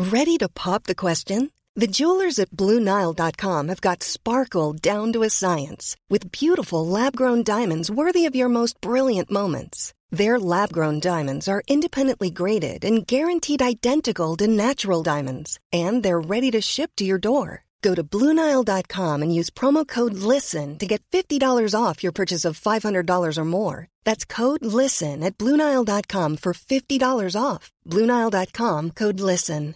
Ready to pop the question? The jewelers at BlueNile.com have got sparkle down to a science with beautiful lab-grown diamonds worthy of your most brilliant moments. Their lab-grown diamonds are independently graded and guaranteed identical to natural diamonds, and they're ready to ship to your door. Go to BlueNile.com and use promo code LISTEN to get $50 off your purchase of $500 or more. That's code LISTEN at BlueNile.com for $50 off. BlueNile.com, code LISTEN.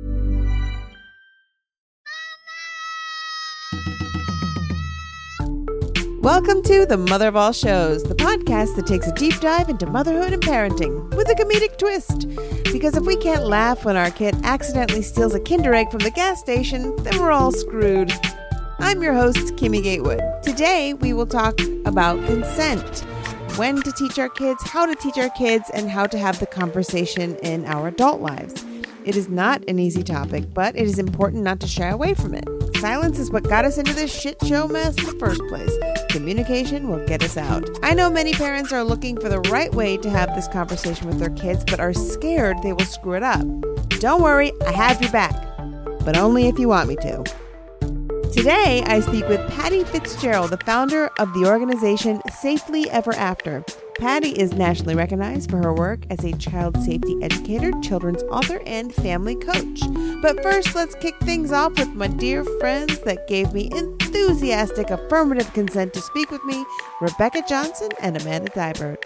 Welcome to The Mother of All Shows, the podcast that takes a deep dive into motherhood and parenting with a comedic twist. Because if we can't laugh when our kid accidentally steals a Kinder Egg from the gas station, then we're all screwed. I'm your host, Kimmy Gatewood. Today, we will talk about consent. When to teach our kids, how to teach our kids, and how to have the conversation in our adult lives. It is not an easy topic, but it is important not to shy away from it. Silence is what got us into this shit show mess in the first place. Communication will get us out. I know many parents are looking for the right way to have this conversation with their kids, but are scared they will screw it up. Don't worry, I have your back, but only if you want me to. Today, I speak with Patty Fitzgerald, the founder of the organization Safely Ever After. Patty is nationally recognized for her work as a child safety educator, children's author, and family coach. But first, let's kick things off with my dear friends that gave me enthusiastic affirmative consent to speak with me, Rebecca Johnson and Amanda Dybert.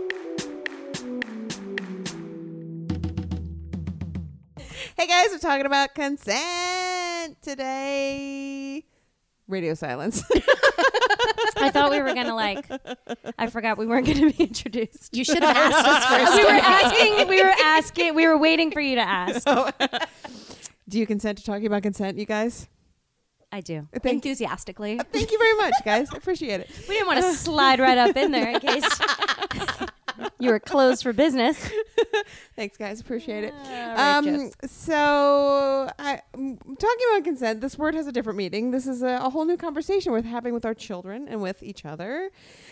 Hey guys, we're talking about consent today. Radio silence. I thought we were going to I forgot we weren't going to be introduced. You should have asked us first. We were waiting for you to ask. Do you consent to talking about consent, you guys? I do. Enthusiastically. Thank you very much, guys. I appreciate it. We didn't want to slide right up in there in case you were closed for business. Thanks, guys. Appreciate it. Right, so, talking about consent, this word has a different meaning. This is a whole new conversation we're having with our children and with each other.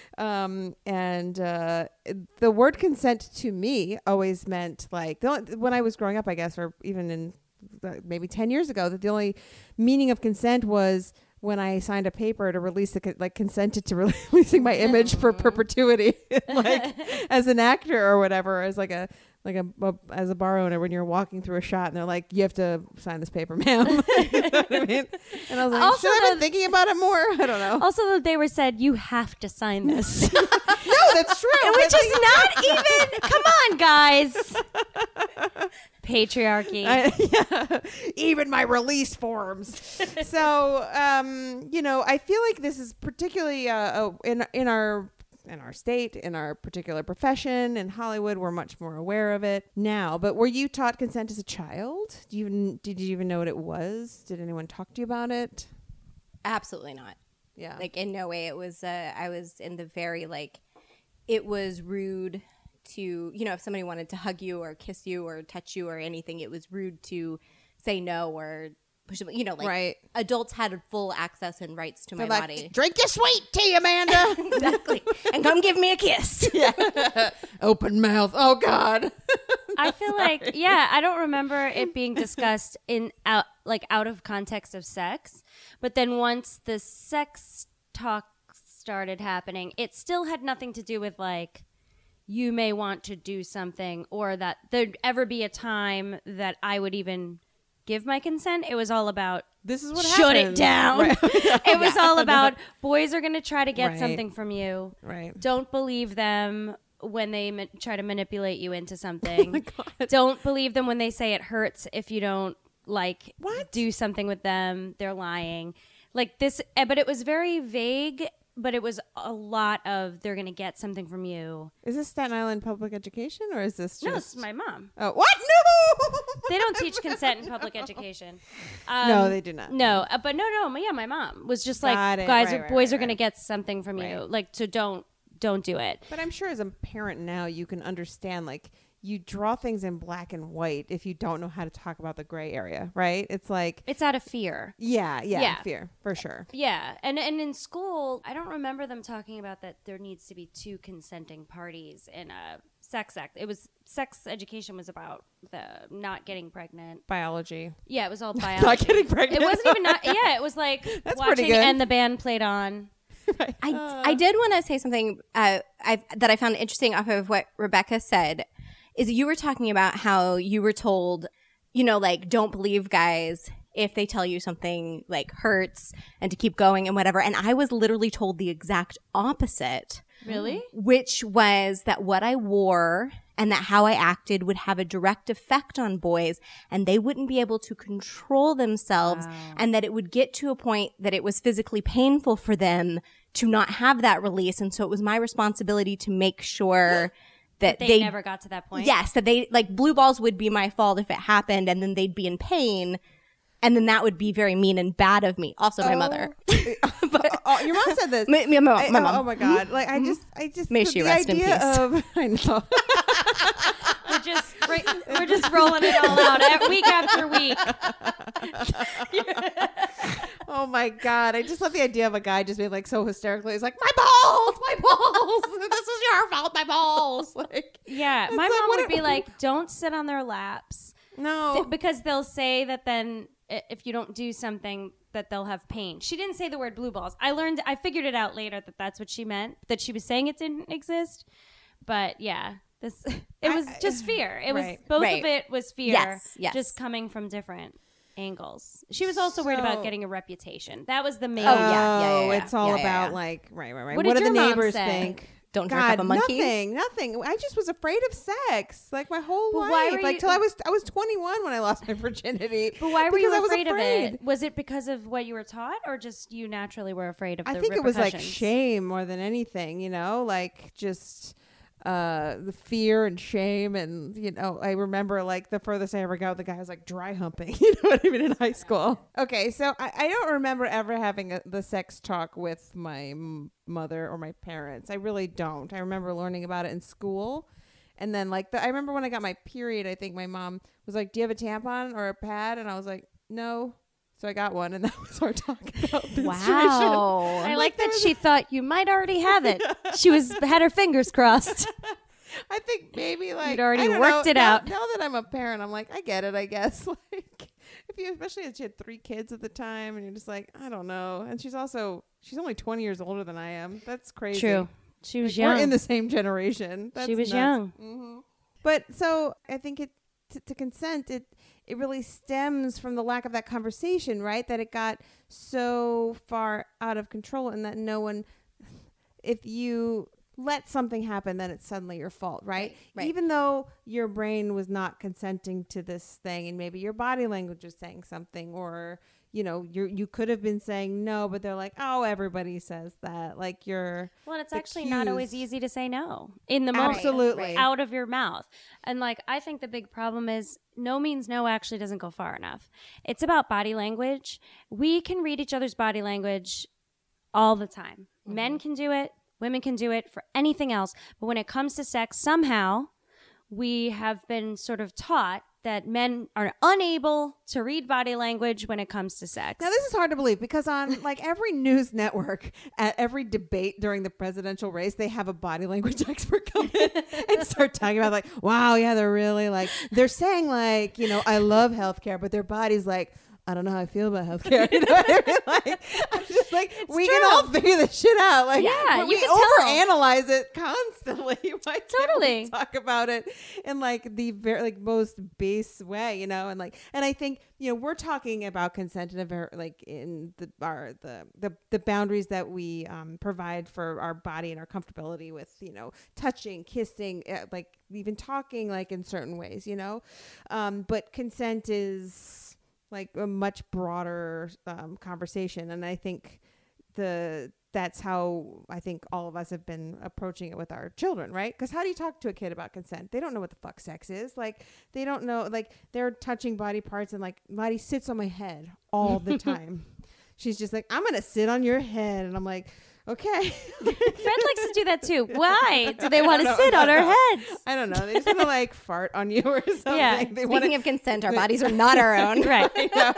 The word consent to me always meant when I was growing up, I guess, or even in maybe 10 years ago, that the only meaning of consent was when I signed a paper to release consented to releasing my image for perpetuity, as an actor or whatever, as as a bar owner when you're walking through a shot and they're like, you have to sign this paper, ma'am. You know what I mean? And I was like, also, should I have been thinking about it more? I don't know. Also, they were said, you have to sign this. No, that's true. Which is not even, come on, guys. Patriarchy. Even my release forms. So, I feel like this is particularly in our state, in our particular profession, in Hollywood, we're much more aware of it now. But were you taught consent as a child? Did you even know what it was? Did anyone talk to you about it? Absolutely not. Yeah. In no way. It was, I was in the very, it was rude to, if somebody wanted to hug you or kiss you or touch you or anything, it was rude to say no or push them, right. Adults had full access and rights to my body. Drink your sweet tea, Amanda. Exactly. And come give me a kiss. Yeah. Open mouth. Oh, God. I feel like, I don't remember it being discussed out of context of sex. But then once the sex talk started happening, it still had nothing to do with you may want to do something or that there'd ever be a time that I would even give my consent. It was all about this is what shut happens. It down. Right. It was all about boys are going to try to get right. something from you. Right. Don't believe them when they try to manipulate you into something. Oh my God. Don't believe them when they say it hurts if you don't do something with them. They're lying. This, but it was very vague. But it was a lot of they're going to get something from you. Is this Staten Island public education or is this just... No, it's my mom. Oh, what? No! They don't teach consent in public education. No, they do not. No, but no. Yeah, my mom was just boys are going to get something from you. So don't do it. But I'm sure as a parent now, you can understand, you draw things in black and white if you don't know how to talk about the gray area, right? It's it's out of fear. Yeah, fear for sure. Yeah, and in school, I don't remember them talking about that there needs to be two consenting parties in a sex act. It was sex education was about the not getting pregnant. Biology. Yeah, it was all biology. Not getting pregnant. It wasn't even not. Yeah, it was like That's pretty watching good. and the band played on. Right. I did want to say something that I found interesting off of what Rebecca said is you were talking about how you were told, you know, like, don't believe guys if they tell you something like hurts and to keep going and whatever. And I was literally told the exact opposite. Really? Which was that what I wore and that how I acted would have a direct effect on boys and they wouldn't be able to control themselves and that it would get to a point that it was physically painful for them to not have that release. And so it was my responsibility to make sure that They never got to that point. Yes, that they, like, blue balls would be my fault if it happened and then they'd be in pain. And then that would be very mean and bad of me. Also, my mother. But your mom said this. My mom. Oh my God! Like I just. May the she rest in idea peace. Of, I know. We're just rolling it all out week after week. Oh my God! I just love the idea of a guy just being like so hysterically. He's like, my balls. This is your fault. My balls. Like, Yeah, it's my like, mom what would it- be like, "Don't sit on their laps," no. because they'll say that then if you don't do something that they'll have pain. She didn't say the word blue balls. I figured it out later that that's what she meant. That she was saying it didn't exist. But yeah, it was just fear. It was both Right. of it was fear. Yes. Just coming from different angles. She was also worried about getting a reputation. That was the main. Oh, yeah. It's all Yeah, about yeah. like right. What What did do the your mom neighbors say? think? Don't jerk God, up a monkey. nothing. I just was afraid of sex, like my whole But why life, were like you- till I was 21 when I lost my virginity. But why were you because I was afraid of it? Was it because of what you were taught, or just you naturally were afraid of the I think it was like repercussions? shame more than anything, you know, like just the fear and shame. And, you know, I remember like the furthest I ever got with the guy was like dry humping, you know what I mean, in high school. Okay, so I don't remember ever having the sex talk with my mother or my parents. I really don't. I remember learning about it in school. And then like I remember when I got my period, I think my mom was like, do you have a tampon or a pad? And I was like, no. So I got one, and that was our talk about menstruation. Wow. I like that she thought you might already have it. She had her fingers crossed. I think maybe like You'd already I don't worked know, it now, out. Now that I'm a parent, I'm like, I get it, I guess. Like if you, especially if she had 3 kids at the time, and you're just like, I don't know. And she's only 20 years older than I am. That's crazy. True. She was Like, young. We're in the same generation. That's She was nuts. young. Mm-hmm. But so I think to consent, it really stems from the lack of that conversation, right? That it got so far out of control, and that no one, if you let something happen, then it's suddenly your fault, right? Right. Even though your brain was not consenting to this thing, and maybe your body language was saying something, or you know, you could have been saying no, but they're like, oh, everybody says that. Like you're Well, it's actually not always accused. easy to say no in the moment. Absolutely. Out of your mouth. And like, I think the big problem is no means no actually doesn't go far enough. It's about body language. We can read each other's body language all the time. Men can do it. Women can do it for anything else. But when it comes to sex, somehow we have been sort of taught that men are unable to read body language when it comes to sex. Now, this is hard to believe because on like every news network, at every debate during the presidential race, they have a body language expert come in and start talking about like, wow, yeah, they're really like, they're saying like, you know, I love healthcare, but their body's like, I don't know how I feel about healthcare. You know what I mean? Like, I'm just like, we can all figure this shit out. Like, Yeah, but you we can tell. overanalyze it constantly. Why can't Totally. we talk about it in like the very like most base way, you know? And like, and I think, you know, we're talking about consent in a very like in the boundaries that we provide for our body and our comfortability with, you know, touching, kissing, like even talking like in certain ways, you know. But consent is like a much broader conversation, and I think that's how I think all of us have been approaching it with our children, right? Because how do you talk to a kid about consent? They don't know what the fuck sex is. Like they don't know. Like they're touching body parts, and like Lottie sits on my head all the time. She's just like, I'm gonna sit on your head, and I'm like, Okay. Fred likes to do that too. Why? Do they want to sit on our heads? I don't know. They just want to like fart on you or something. Yeah. Speaking of consent, our bodies are not our own. Right.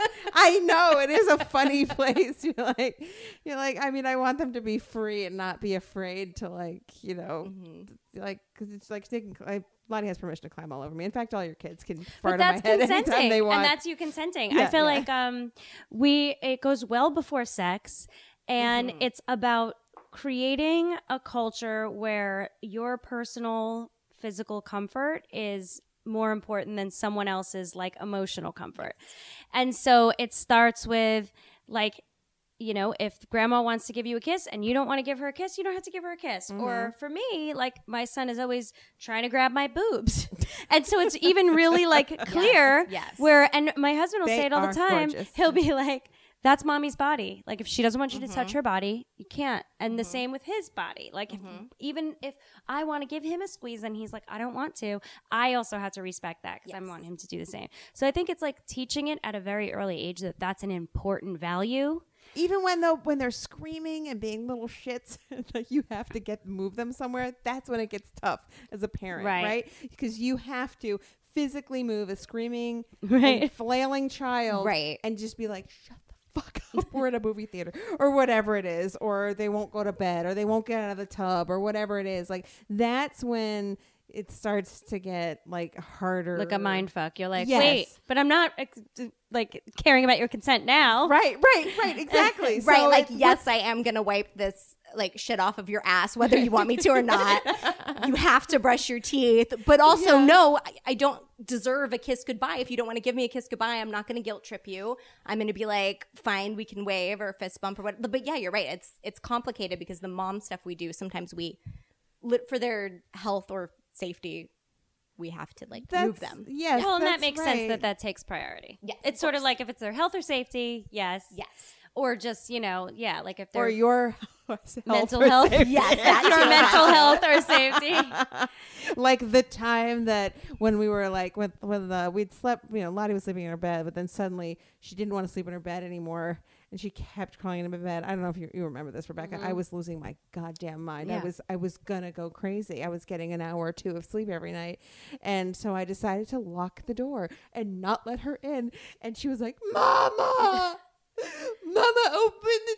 I know. It is a funny place. You're like, I mean, I want them to be free and not be afraid to like, you know, like, because it's like, Lottie has permission to climb all over me. In fact, all your kids can fart on my head anytime they want. And that's you consenting. Yeah, I feel yeah. like it goes well before sex, and it's about creating a culture where your personal physical comfort is more important than someone else's like emotional comfort. And so it starts with like, you know, if grandma wants to give you a kiss and you don't want to give her a kiss, you don't have to give her a kiss. Or for me, like my son is always trying to grab my boobs. And so it's even really like clear yes. where, and my husband will They say it all the are time. gorgeous. He'll be like, that's mommy's body. Like if she doesn't want you to touch her body, you can't. And the same with his body. Like even if I want to give him a squeeze and he's like, I don't want to, I also have to respect that because I want him to do the same. So I think it's like teaching it at a very early age that that's an important value. Even when they're screaming and being little shits, like you have to move them somewhere. That's when it gets tough as a parent, right? Because you have to physically move a screaming, and flailing child, Right. and just be like, shut the fuck up. We're at a movie theater or whatever it is, or they won't go to bed, or they won't get out of the tub, or whatever it is. Like that's when it starts to get like harder, Like a mind fuck. You're like, Yes. wait, but I'm not like caring about your consent now. Right, exactly. Right, So like, yes, I am going to wipe this like shit off of your ass, whether you want me to or not. You have to brush your teeth. But also, no, I don't deserve a kiss goodbye. If you don't want to give me a kiss goodbye, I'm not going to guilt trip you. I'm going to be like, fine, we can wave or fist bump or what. But yeah, you're right. It's complicated because the mom stuff we do, sometimes we, for their health or safety, we have to like move them. Yes, Well, and that that's makes right. sense that takes priority. Yes, It's of sort of course. like if it's their health or safety, yes. Yes. Or just, you know, like if they're or your mental or health. safety. Yes, that's Your your mental health or safety. Like the time that when we were like when we'd slept, you know, Lottie was sleeping in her bed, but then suddenly she didn't want to sleep in her bed anymore, and she kept crawling into bed. I don't know if you remember this, Rebecca. I was losing my goddamn mind. Yeah. I was gonna go crazy. I was getting an hour or two of sleep every night, and so I decided to lock the door and not let her in. And she was like, "Mama." Mama, open the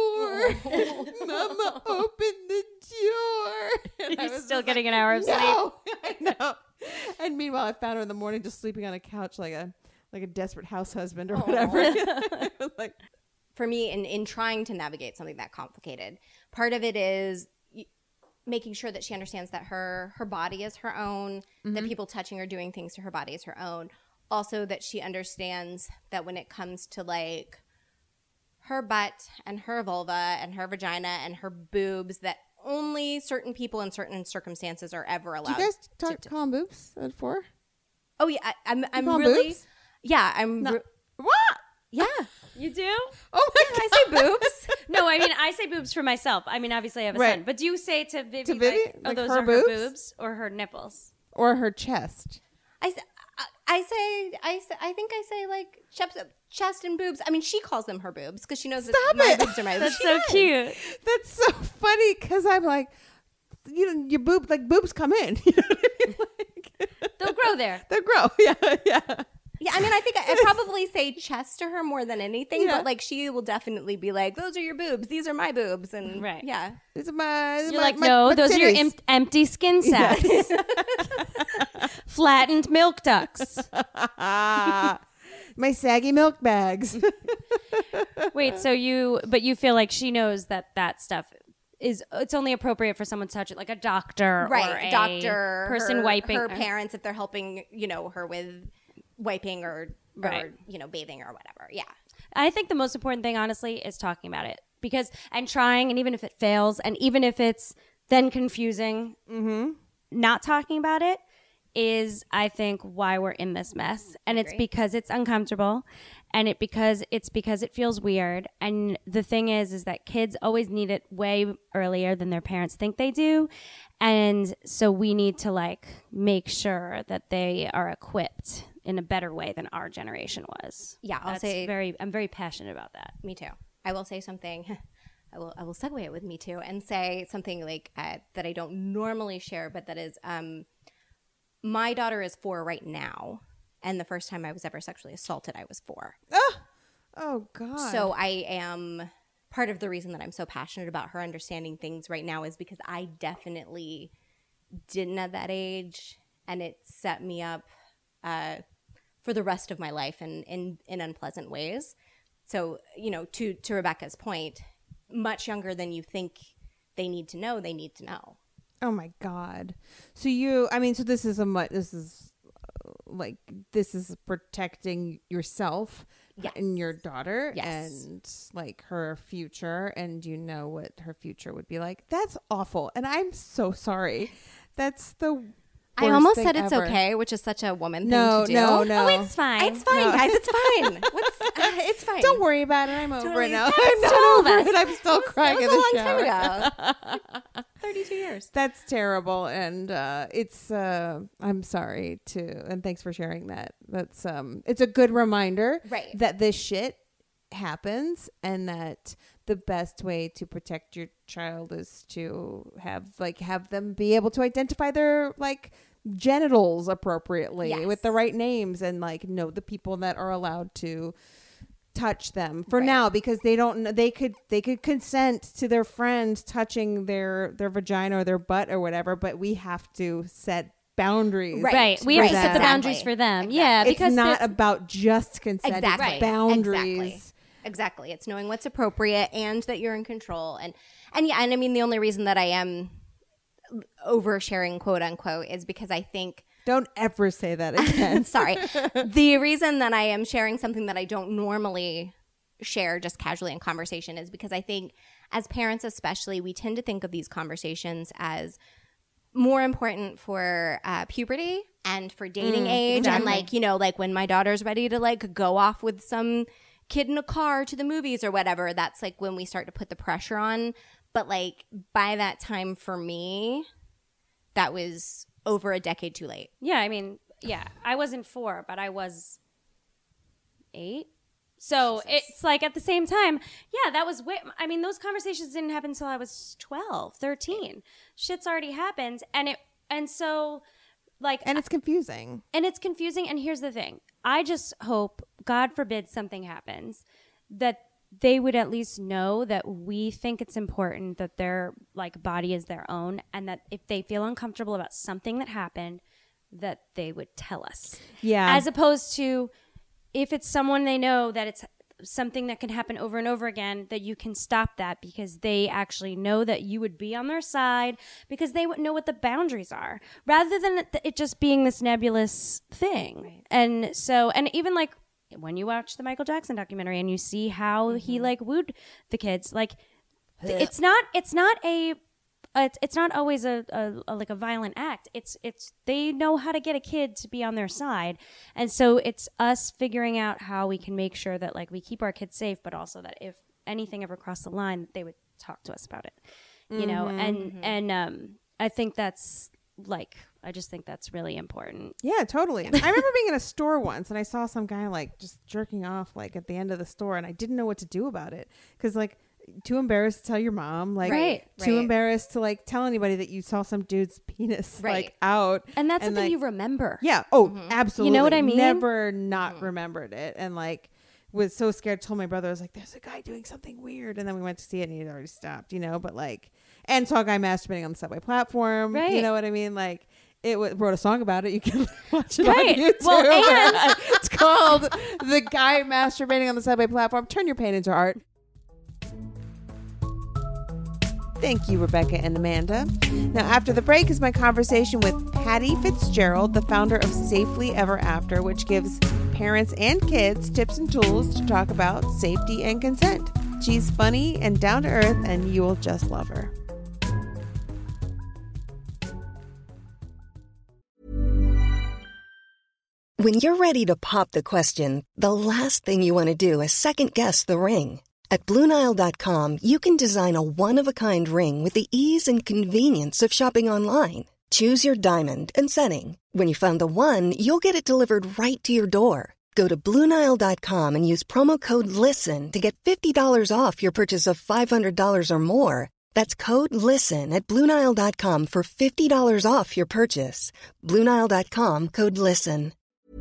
door. Mama, open the door. And I You're was still just getting like, an hour of sleep. no, I know. And meanwhile, I found her in the morning just sleeping on a couch like a desperate house husband or whatever. I was like, For me, in trying to navigate something that complicated, part of it is making sure that she understands that her body is her own, that people touching or doing things to her body is her own. Also, that she understands that when it comes to like her butt and her vulva and her vagina and her boobs, that only certain people in certain circumstances are ever allowed. do you guys call them boobs at 4? Oh yeah, I'm call 'em really boobs? yeah I'm What? yeah. You do? Oh my god! I say boobs. No, I mean, I say boobs for myself. I mean, obviously I have a Right. son. But do you say to Vivi, To Vivi? like, oh, Like those her are boobs? her boobs or her nipples? Or her chest. I think I say like chest and boobs. I mean, she calls them her boobs because she knows Stop that my it. boobs are my boobs. That's so cute. That's so funny because I'm like, you know, your boobs come in. You know what I mean? Like, They'll grow there. they grow. Yeah. Yeah, I mean, I think I probably say chest to her more than anything, Yeah. but like she will definitely be like, "Those are your boobs. These are my boobs," and Right. yeah, These are You're like, no, those are your titties. empty skin sacs. Flattened milk ducts. My saggy milk bags. Wait, so you feel like she knows that stuff it's only appropriate for someone to touch it, like a doctor, or right. a Doctor, person her, wiping her parents if they're helping, her with wiping or Right. bathing or whatever. Yeah, I think the most important thing, honestly, is talking about it and trying, and even if it fails, and even if it's then confusing, not talking about it is, I think, why we're in this mess. And it's because it's uncomfortable, and it's because it feels weird. And the thing is that kids always need it way earlier than their parents think they do. And so we need to like make sure that they are equipped in a better way than our generation was. Yeah, I'm very passionate about that. me too. I will say something I will segue it with Me Too and say something like that I don't normally share, but that is my daughter is 4 right now, and the first time I was ever sexually assaulted, I was 4. Oh God. So I am part of the reason that I'm so passionate about her understanding things right now is because I definitely didn't at that age, and it set me up for the rest of my life in unpleasant ways. So, you know, to Rebecca's point, much younger than you think they need to know, Oh my God. So this is protecting yourself and your daughter and like her future, and you know what her future would be like. That's awful. And I'm so sorry. That's the I almost thing said it's ever. Okay, which is such a woman thing to do. No. Oh, it's fine. It's fine, guys. It's fine. It's fine. Don't worry about it. I'm over it now. That's I'm not all of over us. it. I'm still crying in That the was a shower. long time ago. 32 years. That's terrible, and it's. I'm sorry too, and thanks for sharing that. That's it's a good reminder that this shit happens, and that the best way to protect your child is to have them be able to identify their genitals appropriately with the right names, and know the people that are allowed to touch them for now, because they could consent to their friend touching their vagina or their butt or whatever, but we have to set boundaries. Right. We have to set the boundaries for them. Exactly. Yeah, because it's not about just consent. Exactly. It's boundaries. Exactly. It's knowing what's appropriate and that you're in control. And I mean, the only reason that I am oversharing, quote unquote, is because I think. Don't ever say that again. Sorry. The reason that I am sharing something that I don't normally share just casually in conversation is because I think as parents especially, we tend to think of these conversations as more important for puberty and for dating age. Exactly. And when my daughter's ready to go off with some kid in a car to the movies or whatever, that's when we start to put the pressure on. But by that time for me, that was over a decade too late. Yeah, I mean, I wasn't 4, but I was 8. So it's at the same time, that was those conversations didn't happen until I was 12, 13. Shit's already happened, and it's confusing. And it's confusing, and here's the thing. I just hope, God forbid something happens, that they would at least know that we think it's important that their body is their own, and that if they feel uncomfortable about something that happened, that they would tell us. Yeah. As opposed to if it's someone they know that it's something that can happen over and over again, that you can stop that because they actually know that you would be on their side, because they would know what the boundaries are, rather than it just being this nebulous thing. Right. And so, and even when you watch the Michael Jackson documentary and you see how he wooed the kids, it's not always a violent act. It's they know how to get a kid to be on their side. And so it's us figuring out how we can make sure that we keep our kids safe, but also that if anything ever crossed the line, they would talk to us about it, you know? And I think that's I just think that's really important. Yeah, totally. I remember being in a store once and I saw some guy just jerking off at the end of the store, and I didn't know what to do about it, because too embarrassed to tell your mom, too embarrassed to tell anybody that you saw some dude's penis out. And that's something you remember. Yeah. Oh, absolutely. You know what I mean? Never not remembered it, and was so scared. Told my brother, I was like, "There's a guy doing something weird," and then we went to see it and he had already stopped. But and saw a guy masturbating on the subway platform. Right. You know what I mean? Wrote a song about it. You can watch it on YouTube. Well, and it's called "The Guy Masturbating on the Subway Platform." Turn your pain into art. Thank you, Rebecca and Amanda. Now, after the break is my conversation with Patty Fitzgerald, the founder of Safely Ever After, which gives parents and kids tips and tools to talk about safety and consent. She's funny and down to earth, and you will just love her. When you're ready to pop the question, the last thing you want to do is second-guess the ring. At BlueNile.com, you can design a one-of-a-kind ring with the ease and convenience of shopping online. Choose your diamond and setting. When you find the one, you'll get it delivered right to your door. Go to BlueNile.com and use promo code LISTEN to get $50 off your purchase of $500 or more. That's code LISTEN at BlueNile.com for $50 off your purchase. BlueNile.com, code LISTEN.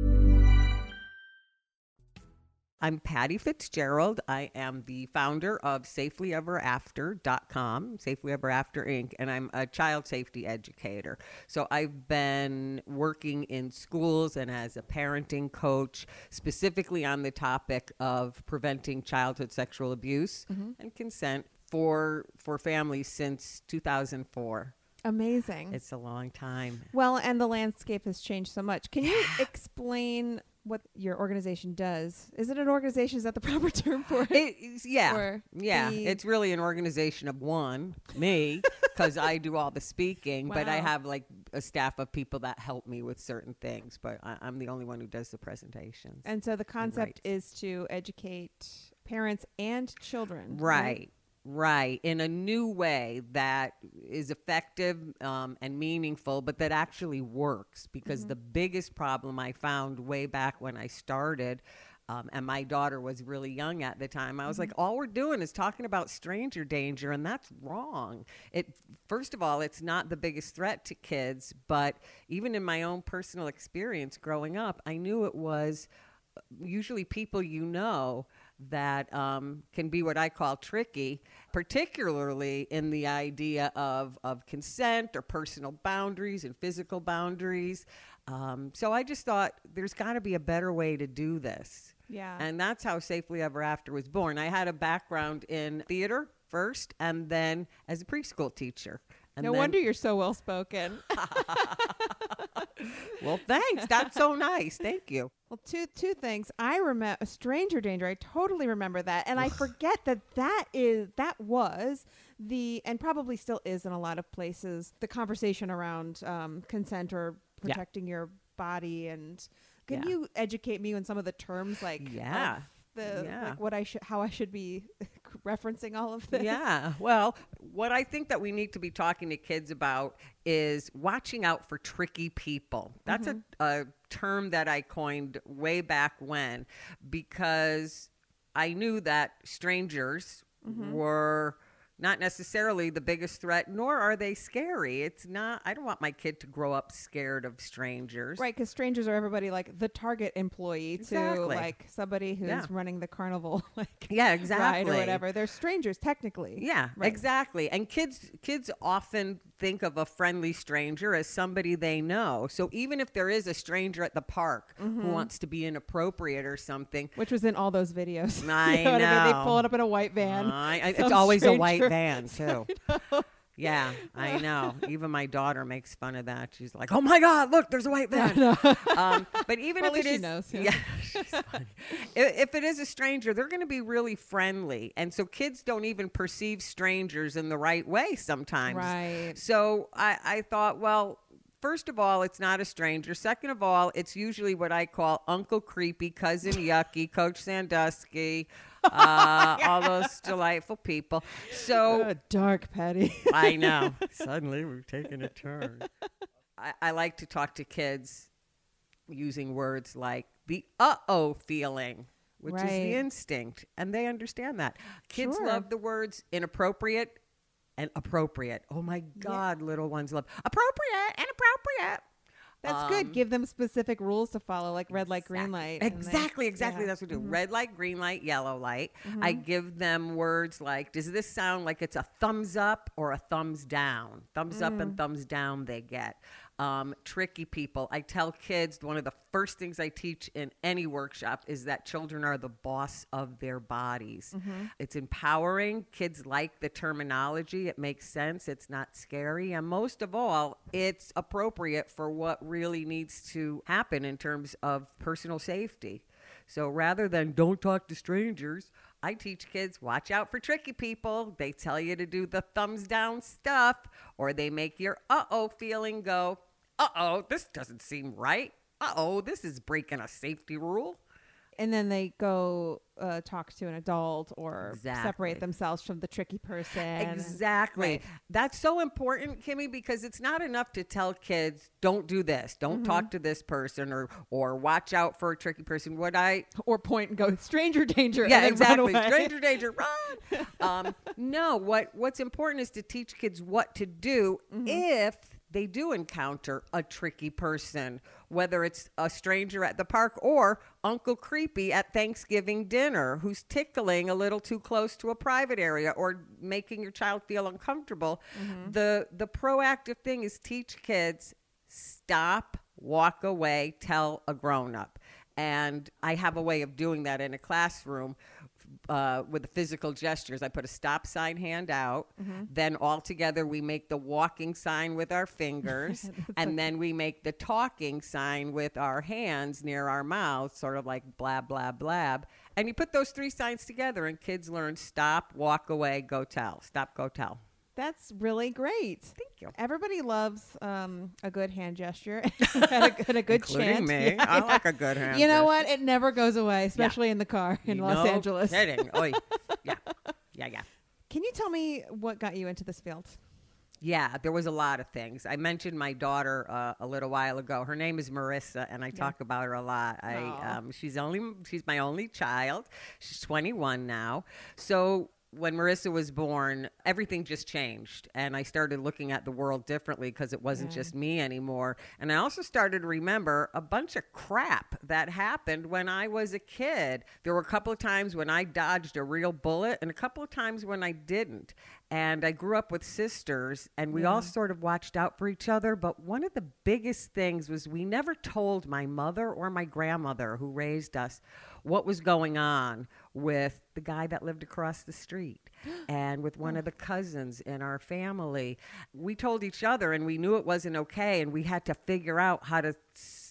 I'm Patty Fitzgerald. I am the founder of SafelyEverAfter.com, Safely Ever After Inc., and I'm a child safety educator. So I've been working in schools and as a parenting coach, specifically on the topic of preventing childhood sexual abuse and consent for families since 2004. Amazing. It's a long time. Well, and the landscape has changed so much. Can you explain what your organization does? Is it an organization? Is that the proper term for it? It's really an organization of one, me, because I do all the speaking, but I have like a staff of people that help me with certain things, but I'm the only one who does the presentations. And so the concept is to educate parents and children. Right. In a new way that is effective and meaningful, but that actually works. Because the biggest problem I found way back when I started, and my daughter was really young at the time, I was like, all we're doing is talking about stranger danger, and that's wrong. First of all, it's not the biggest threat to kids, but even in my own personal experience growing up, I knew it was usually people that can be what I call tricky, particularly in the idea of consent or personal boundaries and physical boundaries. So I just thought there's got to be a better way to do this. Yeah. And that's how Safely Ever After was born. I had a background in theater first and then as a preschool teacher. And no wonder you're so well spoken. Well, thanks. That's so nice. Thank you. Well, two things. I remember stranger danger. I totally remember that, and I forget that was the, and probably still is in a lot of places, the conversation around consent or protecting your body. And can you educate me on some of the terms, like like what how I should be referencing all of this? Yeah. Well, what I think that we need to be talking to kids about is watching out for tricky people. That's a term that I coined way back when, because I knew that strangers were not necessarily the biggest threat, nor are they scary. It's not, I don't want my kid to grow up scared of strangers. Right, because strangers are everybody like the Target employee to like somebody who's running the carnival ride or whatever. They're strangers technically. Yeah, exactly. And kids often think of a friendly stranger as somebody they know. So even if there is a stranger at the park who wants to be inappropriate or something. Which was in all those videos. I know. They pull it up in a white van. It's always a white van too. Yeah, I know. Even my daughter makes fun of that. She's like, "Oh my God, look, there's a white van." But even if it is, she knows, she's funny. If it is a stranger, they're going to be really friendly, and so kids don't even perceive strangers in the right way sometimes. Right. So I thought, well, first of all, it's not a stranger. Second of all, it's usually what I call Uncle Creepy, Cousin Yucky, Coach Sandusky. All those delightful people. So dark, Patty. I know. Suddenly we're taking a turn. I like to talk to kids using words like the uh-oh feeling, which is the instinct, and they understand that. Kids love the words inappropriate and appropriate. Oh my God, little ones love appropriate and appropriate. That's good. Give them specific rules to follow, like red light, green light. Exactly. That's what we do. Red light, green light, yellow light. I give them words like, does this sound like it's a thumbs up or a thumbs down? Thumbs up and thumbs down they get. Tricky people. I tell kids, one of the first things I teach in any workshop is that children are the boss of their bodies. It's empowering. Kids like the terminology. It makes sense. It's not scary. And most of all, it's appropriate for what really needs to happen in terms of personal safety. So rather than don't talk to strangers, I teach kids, watch out for tricky people. They tell you to do the thumbs down stuff, or they make your uh-oh feeling go, uh-oh, this doesn't seem right. Uh-oh, this is breaking a safety rule. And then they go talk to an adult or Exactly. separate themselves from the tricky person. Exactly. Right. That's so important, Kimmy, because it's not enough to tell kids, don't do this, don't talk to this person, or watch out for a tricky person. Or point and go, stranger danger. Yeah, and then run exactly. away. Stranger danger, run. No, what's important is to teach kids what to do if they do encounter a tricky person, whether it's a stranger at the park or Uncle Creepy at Thanksgiving dinner who's tickling a little too close to a private area or making your child feel uncomfortable. The proactive thing is teach kids, stop, walk away, tell a grown-up. And I have a way of doing that in a classroom with the physical gestures. I put a stop sign hand out. Then all together we make the walking sign with our fingers. And then we make the talking sign with our hands near our mouths, sort of like blab, blab, blab. And you put those 3 signs together and kids learn stop, walk away, go tell. Stop, go tell. That's really great. Thank you. Everybody loves a good hand gesture and a good Including chant. me. Yeah, I like a good hand You know gesture. what? It never goes away, especially in the car in Los No Angeles. kidding. Oy. Yeah. Can you tell me what got you into this field? Yeah, there was a lot of things. I mentioned my daughter a little while ago. Her name is Marissa, and I talk about her a lot. She's my only child. She's 21 now. So when Marissa was born, everything just changed. And I started looking at the world differently because it wasn't just me anymore. And I also started to remember a bunch of crap that happened when I was a kid. There were a couple of times when I dodged a real bullet and a couple of times when I didn't. And I grew up with sisters, and we all sort of watched out for each other. But one of the biggest things was we never told my mother or my grandmother who raised us what was going on with the guy that lived across the street and with one of the cousins in our family. We told each other, and we knew it wasn't okay, and we had to figure out how to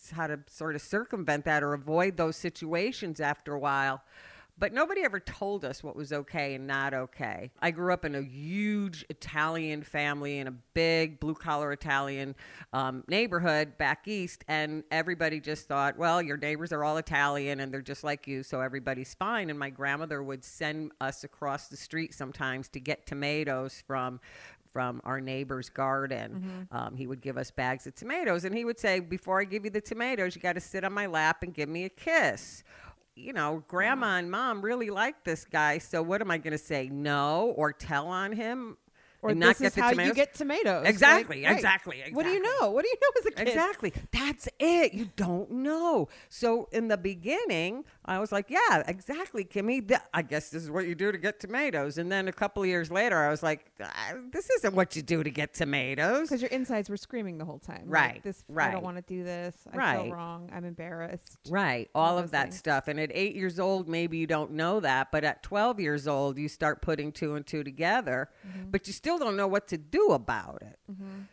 sort of circumvent that or avoid those situations after a while. But nobody ever told us what was okay and not okay. I grew up in a huge Italian family in a big blue-collar Italian neighborhood back east, and everybody just thought, well, your neighbors are all Italian, and they're just like you, so everybody's fine. And my grandmother would send us across the street sometimes to get tomatoes from our neighbor's garden. He would give us bags of tomatoes, and he would say, before I give you the tomatoes, you got to sit on my lap and give me a kiss. You know, grandma and mom really like this guy, so what am I going to say? No, or tell on him? Or and this not is get the how tomatoes? you get tomatoes. Exactly, Like, right. exactly. What do you know? What do you know as a kid? Exactly. That's it. You don't know. So in the beginning, I was like, yeah, exactly, Kimmy. I guess this is what you do to get tomatoes. And then a couple of years later, I was like, this isn't what you do to get tomatoes. Because your insides were screaming the whole time. Right, Like, I right. don't want to do this. I Right. feel wrong. I'm embarrassed. Right. All those of that things. stuff. And at 8 years old, maybe you don't know that. But at 12 years old, you start putting 2 and 2 together. But you still don't know what to do about it.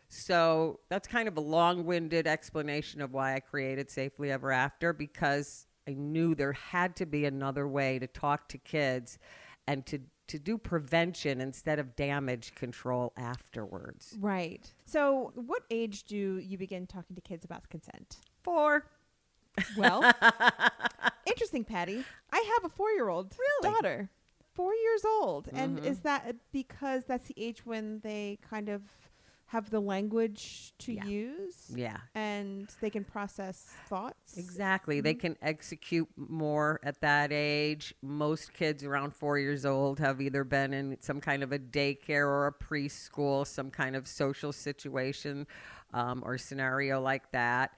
So that's kind of a long-winded explanation of why I created Safely Ever After, because I knew there had to be another way to talk to kids and to do prevention instead of damage control afterwards. Right. So what age do you begin talking to kids about consent? 4. Well, interesting, Patty. I have a 4-year-old Really? daughter. 4 years old. And is that because that's the age when they kind of have the language to use? Yeah. And they can process thoughts? Exactly. They can execute more at that age. Most kids around 4 years old have either been in some kind of a daycare or a preschool, some kind of social situation or scenario like that.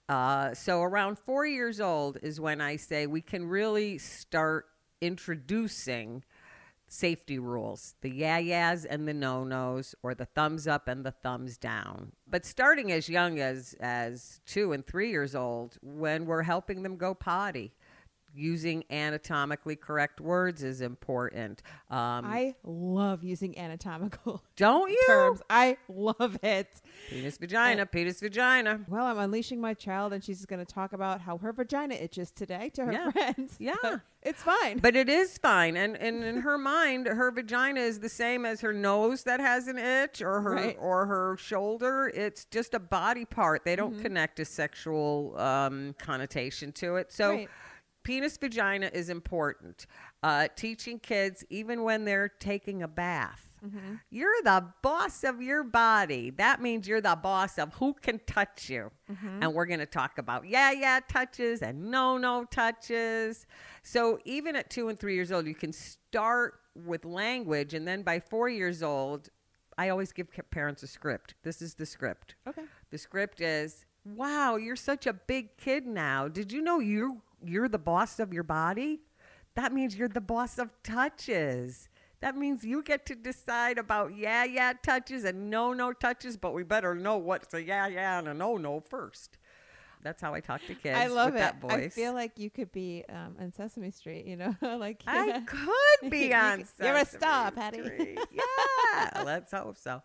So around 4 years old is when I say we can really start introducing safety rules, the yeah-yeahs and the no-nos, or the thumbs up and the thumbs down. But starting as young as 2 and 3 years old, when we're helping them go potty, using anatomically correct words is important. I love using anatomical Don't you? terms. I love it. Penis, vagina, penis, vagina. Well, I'm unleashing my child, and she's going to talk about how her vagina itches today to her friends. Yeah. But it's fine. But it is fine. And in her mind, her vagina is the same as her nose that has an itch or her shoulder. It's just a body part. They don't connect a sexual connotation to it. So Penis vagina is important. Teaching kids, even when they're taking a bath. You're the boss of your body. That means you're the boss of who can touch you. And we're going to talk about touches and no touches. So even at 2 and 3 years old, you can start with language. And then by 4 years old, I always give parents a script. This is the script. Okay. The script is, wow, you're such a big kid now. Did you know you're the boss of your body? That means you're the boss of touches. That means you get to decide about touches and no touches, but we better know what's a and a no first. That's how I talk to kids. I love with it. That voice. I feel like you could be on Sesame Street, like I could be on Sesame You're a star, Patty. Street. Yeah, let's hope so.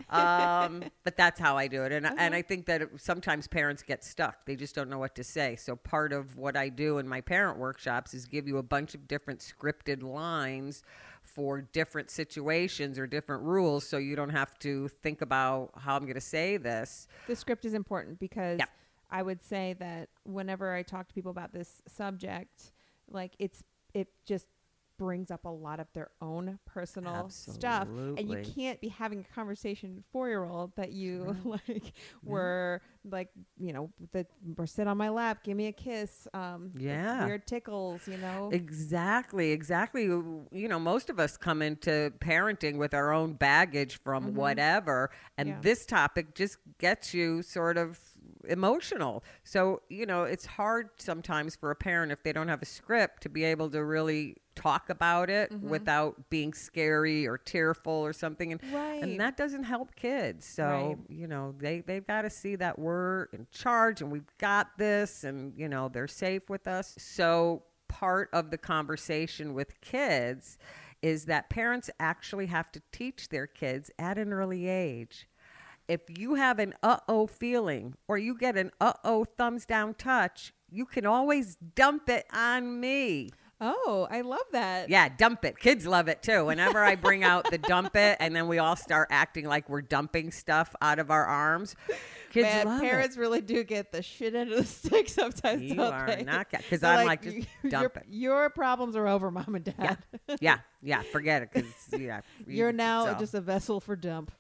But that's how I do it. And I think that sometimes parents get stuck. They just don't know what to say. So part of what I do in my parent workshops is give you a bunch of different scripted lines for different situations or different rules, so you don't have to think about how I'm going to say this. The script is important because I would say that whenever I talk to people about this subject, like it just brings up a lot of their own personal stuff, and you can't be having a conversation with a 4-year-old that you were like, or sit on my lap, give me a kiss, weird tickles, Exactly. Most of us come into parenting with our own baggage from whatever, and this topic just gets you sort of emotional. So, it's hard sometimes for a parent, if they don't have a script, to be able to really talk about it without being scary or tearful or something. And that doesn't help kids. So, they've got to see that we're in charge and we've got this, and, they're safe with us. So part of the conversation with kids is that parents actually have to teach their kids at an early age. If you have an uh-oh feeling or you get an uh-oh thumbs down touch, you can always dump it on me. Oh, I love that. Yeah, dump it. Kids love it too. Whenever I bring out the dump it, and then we all start acting like we're dumping stuff out of our arms, kids love parents it. really do get the shit end of the stick sometimes, You don't are they? not, because I'm like, just dump it. Your problems are over, Mom and Dad. Yeah, forget it. Because you're now just a vessel for dump.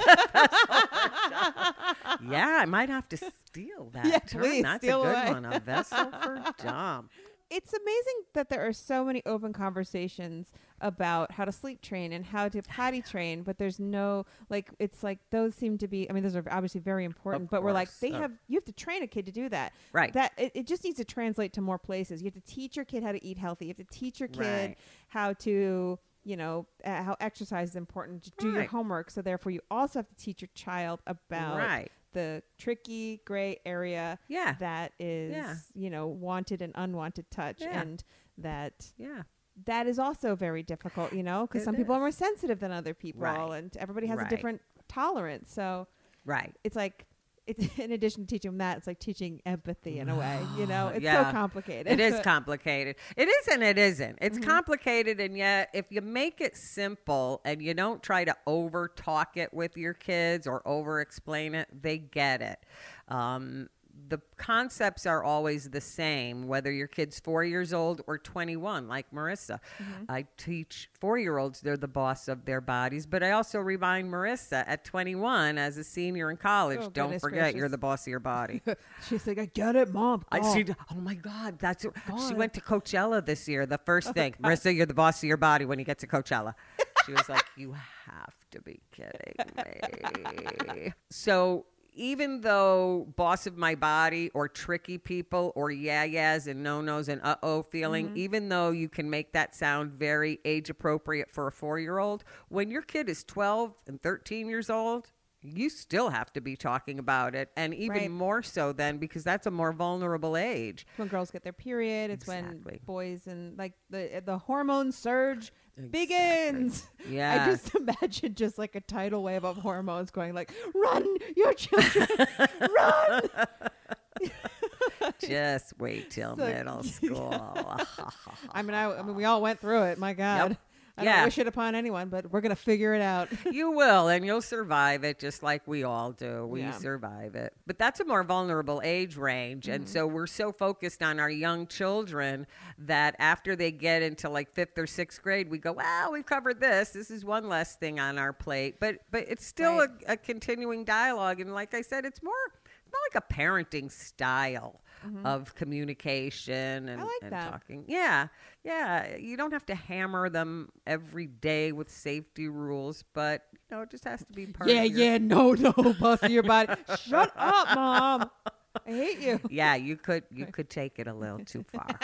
Yeah, I might have to steal that term. Please, That's steal a good away. one. A vessel for dump. It's amazing that there are so many open conversations about how to sleep train and how to potty train, but there's no, it's like those seem to be, those are obviously very important, but we're like, you have to train a kid to do that. Right. That it just needs to translate to more places. You have to teach your kid how to eat healthy. You have to teach your kid how to, how exercise is important, to do your homework. So therefore you also have to teach your child about the tricky gray area that is, wanted and unwanted touch. And that is also very difficult, because some people are more sensitive than other people and everybody has a different tolerance. So it's like, it's in addition to teaching them that, it's like teaching empathy in a way, it's so complicated. It is complicated. It is and it isn't. It's complicated, and yet if you make it simple and you don't try to over talk it with your kids or over explain it, they get it. The concepts are always the same, whether your kid's 4 years old or 21, like Marissa. I teach 4-year-olds they're the boss of their bodies, but I also remind Marissa at 21 as a senior in college, don't forget you're the boss of your body. She's like, I get it, Mom. Oh my God, she went to Coachella this year. The first thing, Marissa, you're the boss of your body when you get to Coachella. She was like, you have to be kidding me. So even though boss of my body or tricky people or yeah-yeahs and no-nos and uh-oh feeling, even though you can make that sound very age appropriate for a 4-year-old, when your kid is 12 and 13 years old, you still have to be talking about it. And even more so then, because that's a more vulnerable age. When girls get their period, it's when boys and the hormone surge begins. Yeah. I just imagine just like a tidal wave of hormones going like, run, your children, run. Just wait till middle school. I mean, we all went through it. My God. I Yeah. don't wish it upon anyone, but we're going to figure it out. You will, and you'll survive it just like we all do. We Yeah. survive it. But that's a more vulnerable age range. And so we're so focused on our young children that after they get into like 5th or 6th grade, we go, well, we've covered this. This is one less thing on our plate. But it's still Right. a continuing dialogue. And like I said, it's more like a parenting style of communication and, I like and that. talking. Yeah. You don't have to hammer them every day with safety rules, but it just has to be part of your... no, busting your body. Shut up, Mom. I hate you. Yeah, you could take it a little too far.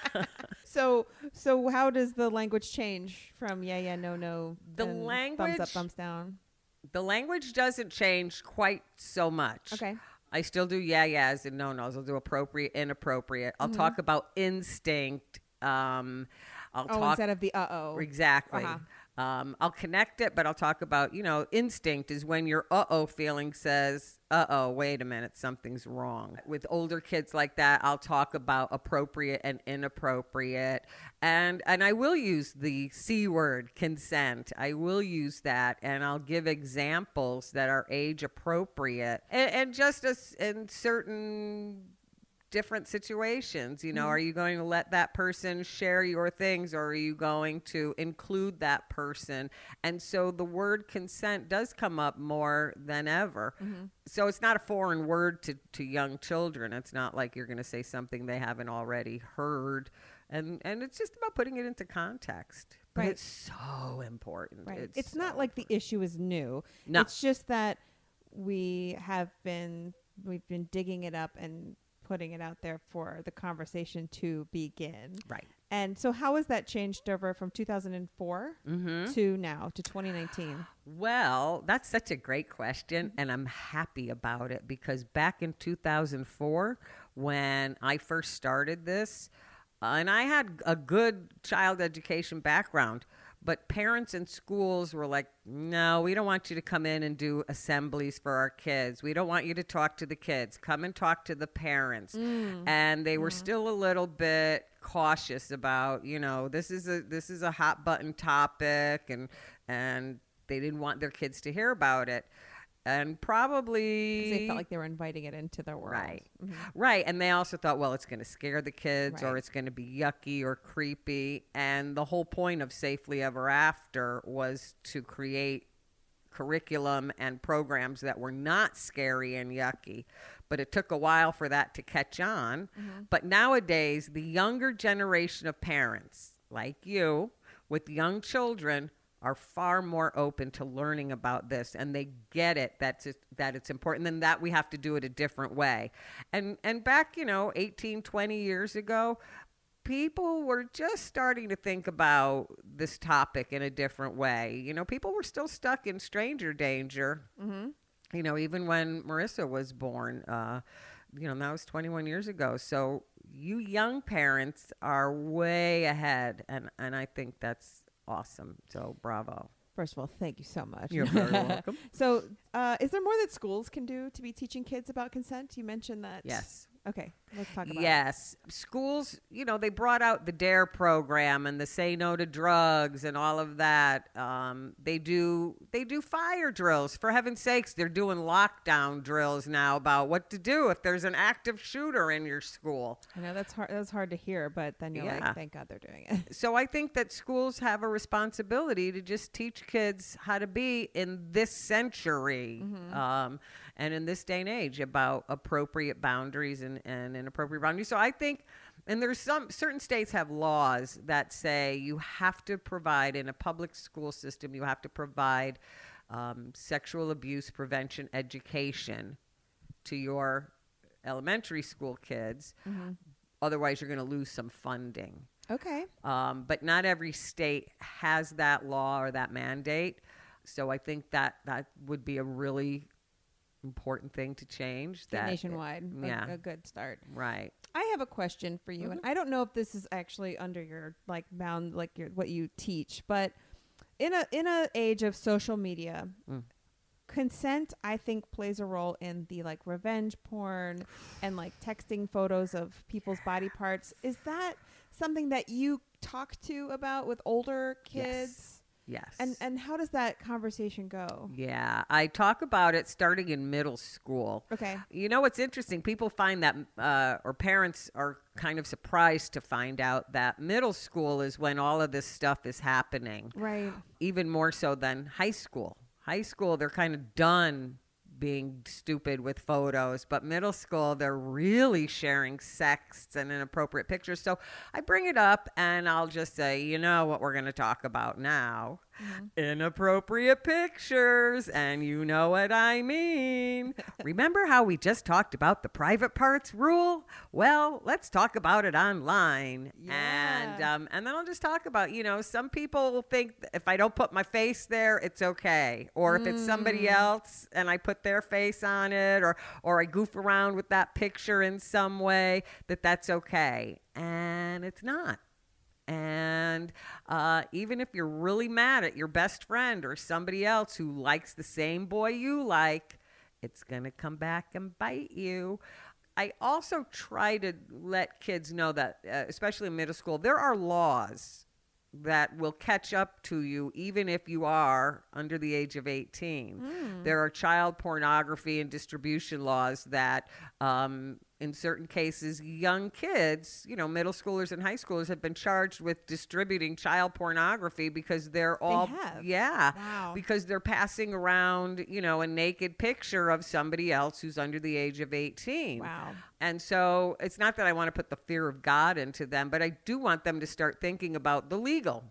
So how does the language change from yeah, no, The and thumbs language- up, thumbs down? The language doesn't change quite so much. Okay. I still do yeahs and no-nos. I'll do appropriate, inappropriate. I'll talk about instinct. I'll talk Instead of the uh-oh. exactly. Uh-huh. I'll connect it, but I'll talk about, instinct is when your uh-oh feeling says, uh-oh, wait a minute, something's wrong. With older kids like that, I'll talk about appropriate and inappropriate. And I will use the C word, consent. I will use that, and I'll give examples that are age appropriate. And just as in certain different situations, are you going to let that person share your things, or are you going to include that person? And so the word consent does come up more than ever. So it's not a foreign word to young children. It's not like you're going to say something they haven't already heard. And it's just about putting it into context. But Right. it's so important. Right. It's not so like the issue is new. No. It's just that we've been digging it up and putting it out there for the conversation to begin. Right. And so how has that changed over from 2004 to now, to 2019? Well, that's such a great question, and I'm happy about it because back in 2004, when I first started this, and I had a good child education background, but parents and schools were like, no, we don't want you to come in and do assemblies for our kids. We don't want you to talk to the kids. Come and talk to the parents. And they were still a little bit cautious about, this is a hot button topic, and they didn't want their kids to hear about it. And probably 'Cause they felt like they were inviting it into their world. Right. Right. And they also thought, well, it's going to scare the kids or Right. it's going to be yucky or creepy. And the whole point of Safely Ever After was to create curriculum and programs that were not scary and yucky. But it took a while for that to catch on. But nowadays, the younger generation of parents like you with young children are far more open to learning about this, and they get it that it's important, and that we have to do it a different way. And back, 18, 20 years ago, people were just starting to think about this topic in a different way. People were still stuck in stranger danger. Even when Marissa was born, that was 21 years ago. So you young parents are way ahead, and I think that's awesome. So bravo. First of all, thank you so much. You're very welcome. So is there more that schools can do to be teaching kids about consent? You mentioned that. Yes. Okay, let's talk about it. Yes. Schools, they brought out the DARE program and the Say No to Drugs and all of that. They do fire drills. For heaven's sakes, they're doing lockdown drills now about what to do if there's an active shooter in your school. I know that's hard. That's hard to hear, but then you're Yeah. like, thank God they're doing it. So I think that schools have a responsibility to just teach kids how to be in this century and in this day and age about appropriate boundaries and inappropriate boundaries. So I think, and there's certain states have laws that say you have to provide in a public school system, you have to provide sexual abuse prevention education to your elementary school kids. Otherwise, you're going to lose some funding. Okay. But not every state has that law or that mandate. So I think that would be a really important thing to change. Get nationwide. Yeah. A good start. Right. I have a question for you, and I don't know if this is actually under your bound, what you teach, but in a age of social media, consent, I think, plays a role in the revenge porn and texting photos of people's body parts. Is that something that you talk to about with older kids? Yes. And how does that conversation go? Yeah, I talk about it starting in middle school. Okay. You know what's interesting? People find that, or parents are kind of surprised to find out that middle school is when all of this stuff is happening. Right. Even more so than high school. High school, they're kind of done being stupid with photos, but middle school, they're really sharing sex and inappropriate pictures. So I bring it up and I'll just say, you know what we're going to talk about now? Inappropriate pictures. And you know what I mean. Remember how we just talked about the private parts rule? Well, let's talk about it online. Yeah. And then I'll just talk about, some people think if I don't put my face there, it's okay. Or if it's somebody else and I put their face on it, or I goof around with that picture in some way, that's okay. And it's not. And even if you're really mad at your best friend or somebody else who likes the same boy you like, it's going to come back and bite you. I also try to let kids know that, especially in middle school, there are laws that will catch up to you even if you are under the age of 18. There are child pornography and distribution laws that in certain cases, young kids, middle schoolers and high schoolers have been charged with distributing child pornography because they're all, Wow. because they're passing around, a naked picture of somebody else who's under the age of 18. Wow. And so it's not that I want to put the fear of God into them, but I do want them to start thinking about the legal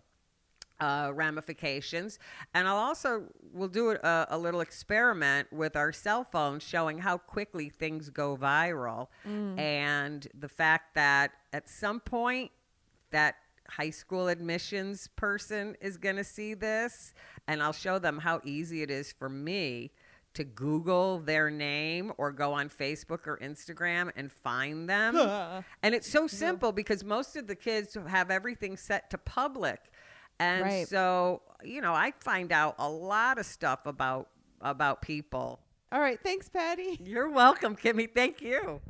ramifications. And we'll do a little experiment with our cell phones showing how quickly things go viral. And the fact that at some point that high school admissions person is going to see this, and I'll show them how easy it is for me to Google their name or go on Facebook or Instagram and find them. And it's so simple because most of the kids have everything set to public. And so, I find out a lot of stuff about people. All right. Thanks, Patty. You're welcome, Kimmy. Thank you.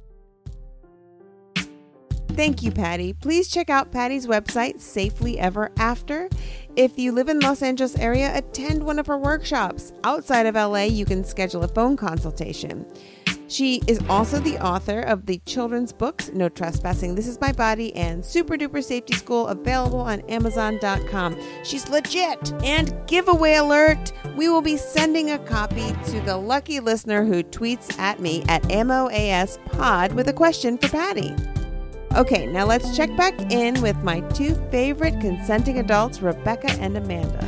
Thank you, Patty. Please check out Patty's website, Safely Ever After. If you live in Los Angeles area, attend one of her workshops. Outside of LA, you can schedule a phone consultation. She is also the author of the children's books, No Trespassing, This Is My Body, and Super Duper Safety School, available on Amazon.com. She's legit. And giveaway alert, we will be sending a copy to the lucky listener who tweets at me at MOASPod with a question for Patty. Okay, now let's check back in with my two favorite consenting adults, Rebecca and Amanda.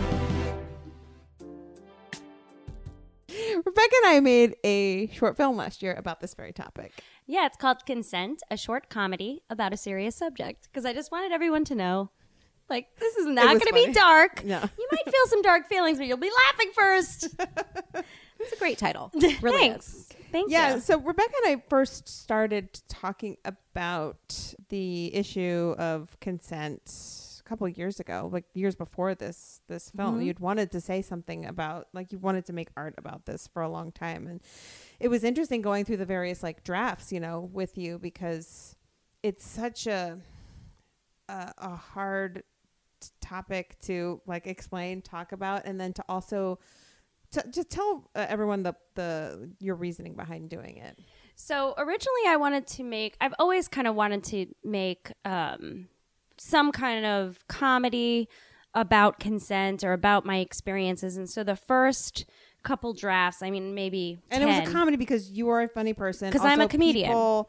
Rebecca and I made a short film last year about this very topic. Yeah, it's called Consent, a short comedy about a serious subject. Because I just wanted everyone to know, this is not going to be dark. No. You might feel some dark feelings, but you'll be laughing first. It's a great title. Really Thanks. is. Thank Yeah, you. so Rebecca and I first started talking about the issue of consent a couple of years ago, years before this film. You'd wanted to say something about, you wanted to make art about this for a long time. And it was interesting going through the various drafts, with you, because it's such a hard topic to explain, talk about, and then to also just tell everyone your reasoning behind doing it. So originally I've always kind of wanted to make some kind of comedy about consent or about my experiences. And so the first couple drafts, maybe 10. And it was a comedy because you are a funny person. Because I'm a comedian. People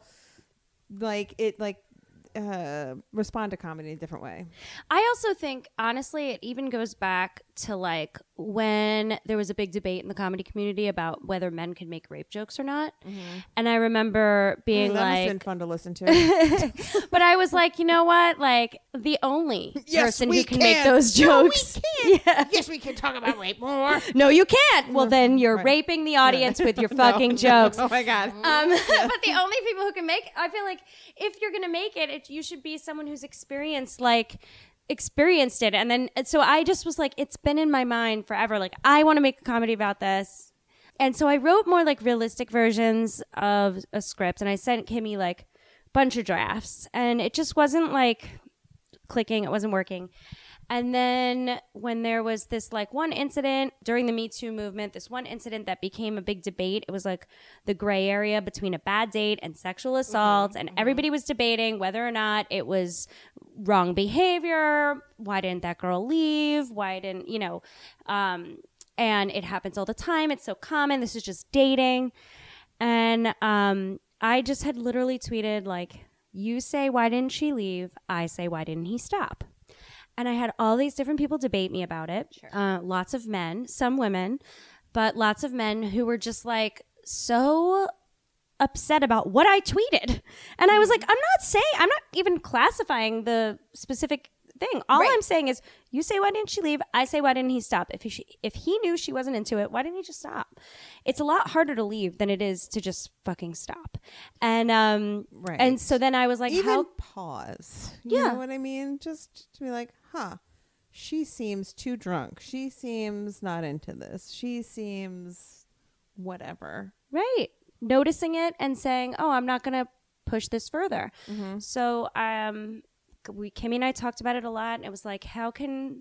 respond to comedy in a different way. I also think, honestly, it even goes back to when there was a big debate in the comedy community about whether men could make rape jokes or not. Mm-hmm. And I remember being that must have been fun to listen to. But I was like, you know what? The only person who can make those jokes. No, we can. Yeah. Yes, we can talk about rape more. No, you can't. Well, then you're raping the audience with your fucking jokes. Oh my God. But the only people who can make, I feel like if you're going to make it, you should be someone who's experienced it. And then, so I just was it's been in my mind forever. I want to make a comedy about this. And so I wrote more realistic versions of a script, and I sent Kimmy bunch of drafts, and it just wasn't clicking. It wasn't working. And then when there was this like one incident during the Me Too movement, this one incident that became a big debate, it was like the gray area between a bad date and sexual assault. And everybody was debating whether or not it was wrong behavior. Why didn't that girl leave? Why didn't, you know, and it happens all the time. It's so common. This is just dating. And I just had literally tweeted like, you say, why didn't she leave? I say, why didn't he stop? And I had all these different people debate me about it. Sure. Lots of men, some women, but lots of men who were just like so upset about what I tweeted. And I was like, I'm not even classifying the specific thing. All I'm saying is, you say, why didn't she leave? I say, why didn't he stop? If he knew she wasn't into it, why didn't he just stop? It's a lot harder to leave than it is to just fucking stop. And and so then I was like, even pause. You know what I mean? Just to be like, she seems too drunk. She seems not into this. She seems whatever. Right. Noticing it and saying, oh, I'm not going to push this further. Mm-hmm. So Kimmy and I talked about it a lot. And it was like, how can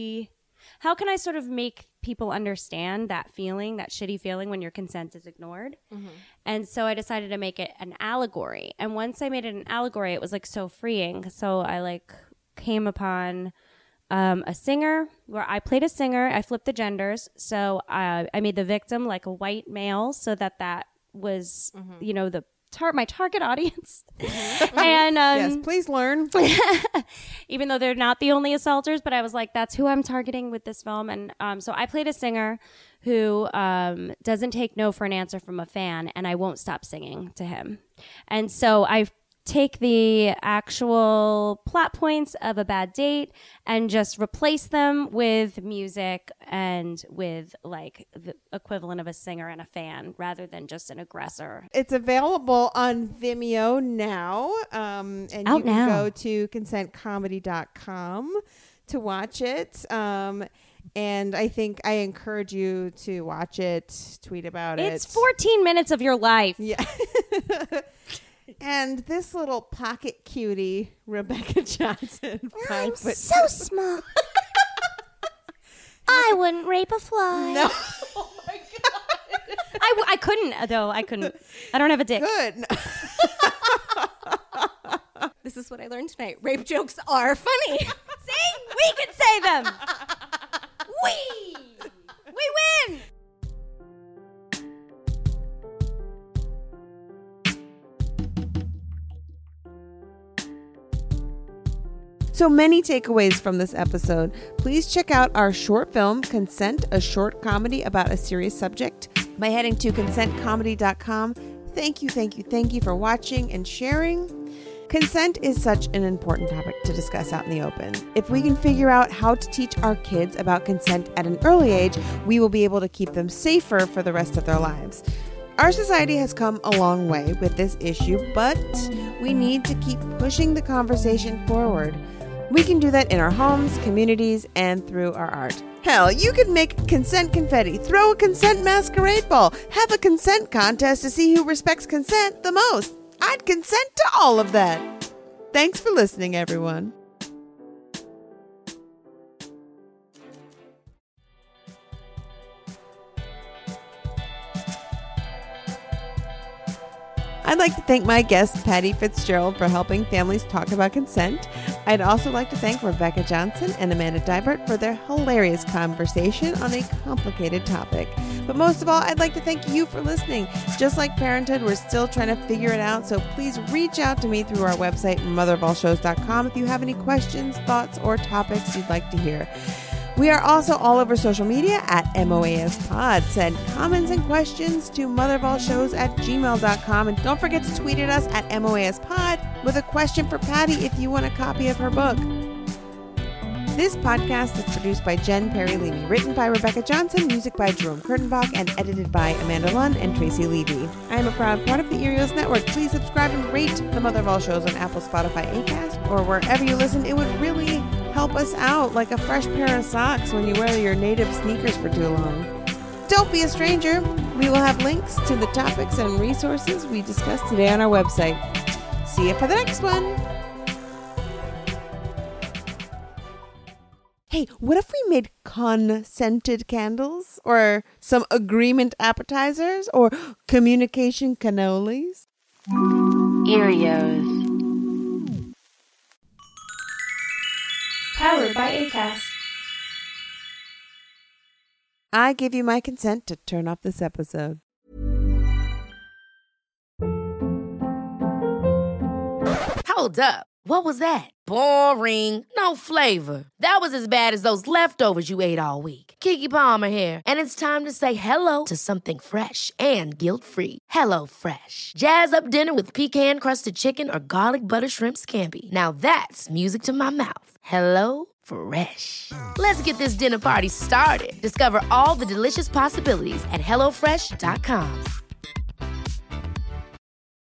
I sort of make people understand that feeling, that shitty feeling when your consent is ignored? Mm-hmm. And so I decided to make it an allegory. And once I made it an allegory, it was like so freeing. So I like came upon a singer where I played a singer. I flipped the genders. So I made the victim like a white male so that was, you know, my target audience. And yes, please learn. Even though they're not the only assaulters, but I was like, that's who I'm targeting with this film. And so I played a singer who doesn't take no for an answer from a fan, and I won't stop singing to him. And so I take the actual plot points of a bad date and just replace them with music and with like the equivalent of a singer and a fan rather than just an aggressor. It's available on Vimeo now. And you can go to consentcomedy.com to watch it. And I think I encourage you to watch it, tweet about it. It's 14 minutes of your life. Yeah. And this little pocket cutie, Rebecca Johnson. I'm so small. I wouldn't rape a fly. No. Oh my God. I couldn't, though. I couldn't. I don't have a dick. Good. This is what I learned tonight. Rape jokes are funny. See? We can say them. We win. So many takeaways from this episode. Please check out our short film, Consent, a short comedy about a serious subject, by heading to consentcomedy.com. Thank you for watching and sharing. Consent is such an important topic to discuss out in the open. If we can figure out how to teach our kids about consent at an early age, we will be able to keep them safer for the rest of their lives. Our society has come a long way with this issue, but we need to keep pushing the conversation forward. We can do that in our homes, communities, and through our art. Hell, you could make consent confetti, throw a consent masquerade ball, have a consent contest to see who respects consent the most. I'd consent to all of that. Thanks for listening, everyone. I'd like to thank my guest, Patty Fitzgerald, for helping families talk about consent. I'd also like to thank Rebecca Johnson and Amanda Dybert for their hilarious conversation on a complicated topic. But most of all, I'd like to thank you for listening. Just like parenthood, we're still trying to figure it out, so please reach out to me through our website, motherofallshows.com, if you have any questions, thoughts, or topics you'd like to hear. We are also all over social media at MOASPod. Send comments and questions to motherofallshows@gmail.com. And don't forget to tweet at us at MOASPod with a question for Patty if you want a copy of her book. This podcast is produced by Jen Perry-Leamy, written by Rebecca Johnson, music by Jerome Kurtenbach, and edited by Amanda Lund and Tracy Levy. I am a proud part of the Earios Network. Please subscribe and rate The Mother of All Shows on Apple, Spotify, Acast, or wherever you listen. It would really help us out, like a fresh pair of socks when you wear your native sneakers for too long. Don't be a stranger. We will have links to the topics and resources we discussed today on our website. See you for the next one. Hey, what if we made con-scented candles? Or some agreement appetizers? Or communication cannolis? Erios. Powered by Acast. I give you my consent to turn off this episode. Hold up. What was that? Boring. No flavor. That was as bad as those leftovers you ate all week. Keke Palmer here. And it's time to say hello to something fresh and guilt-free. Hello Fresh. Jazz up dinner with pecan-crusted chicken or garlic butter shrimp scampi. Now that's music to my mouth. Hello Fresh. Let's get this dinner party started. Discover all the delicious possibilities at HelloFresh.com.